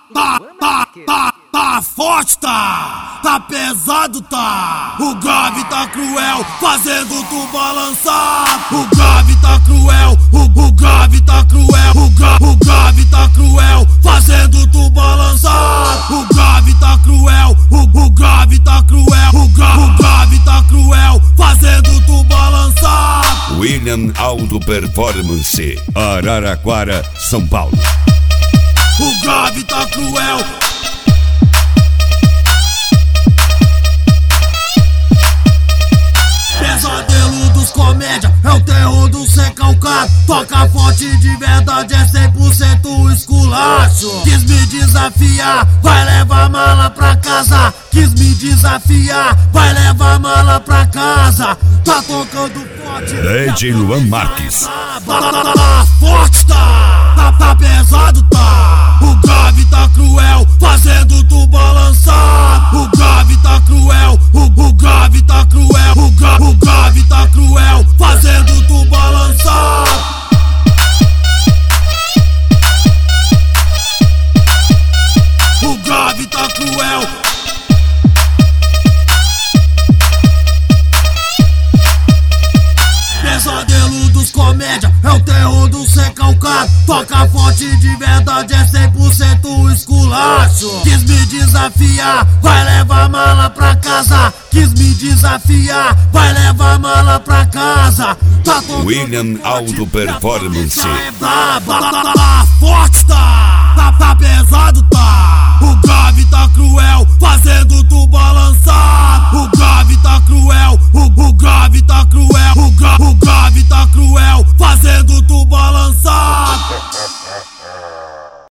Tá forte, tá pesado, tá. O grave tá cruel, fazendo tu balançar. O grave tá cruel, o grave tá cruel. O grave tá cruel, fazendo tu balançar. O grave tá cruel, o grave tá cruel. O grave tá cruel, fazendo tu balançar. William Auto Performance, Araraquara, São Paulo. O grave tá cruel. Pesadelo dos comédia, é o terror do sem calcado. Toca forte de verdade, é 100% esculacho. Quis me desafiar, vai levar mala pra casa. Quis me desafiar, vai levar mala pra casa. Tá tocando forte, DJ Luan Marques. Tá forte, tá pesado, tá. O grave tá cruel, fazendo tu balançar. O grave tá cruel, o grave tá cruel. O grave tá cruel, fazendo tu balançar. O grave tá cruel. Pesadelo dos comédia, é o terror do sem calcado. Toca forte de verdade, é 100% esculacho. Quis me desafiar, vai levar mala pra casa. Quis me desafiar, vai levar mala pra casa. Tá William Auto Performance. É braba, forte, tá.